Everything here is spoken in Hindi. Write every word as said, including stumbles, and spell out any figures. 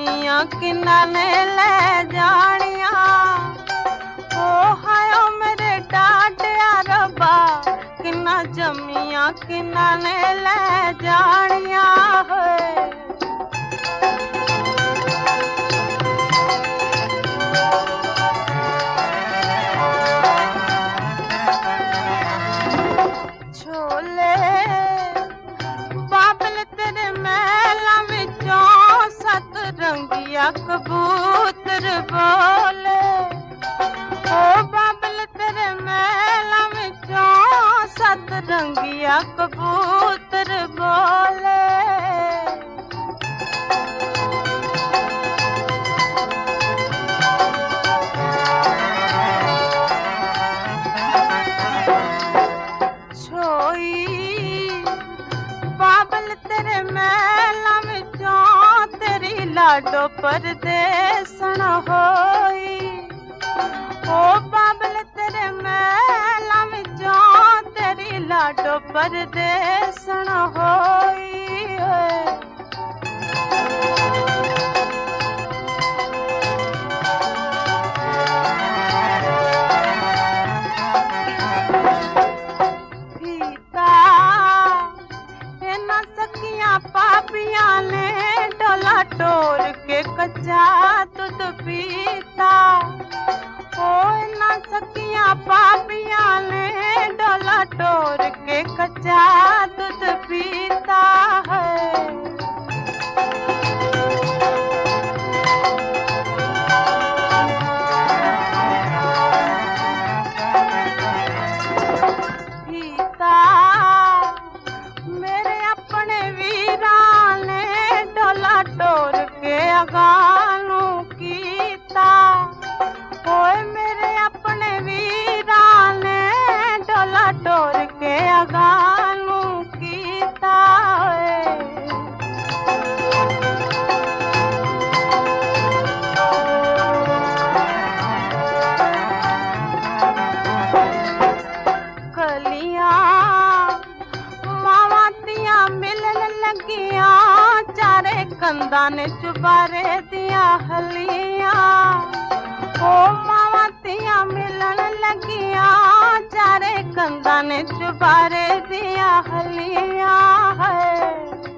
जमिया किन्ना ने ले जानिया। ओ हायो मेरे डाटिया रब्बा किन्ना जमिया किन्ना ने ले जानिया है। छोले बाबल तेरे महला विचों सत रंगिया कबूतर बोले। ओ बाबल तेरे महला विचों सत रंगिया कबूतर बोले। बाबल तेरे महला विचों तेरी लाडो परदेसन होई। ओ बाबल तेरे महला विचों तेरी लाडो परदेसन होई। पापिया ने डोला टोर के कच्चा दूध पीता। ओ ना सकिया पापिया ने डोला टोर के कच्चा दूध पीता है। पीता मेरे अपने वीरा ने डोला टोर के अगानू कीता। ओए मेरे अपने वीरा ने डोला टोर के अगानू कीता। कंधा ने चुबारे दिया हलिया। ओ मावा तिया मिलन लगिया चारे कंधा ने चुबारे दिया हलिया है।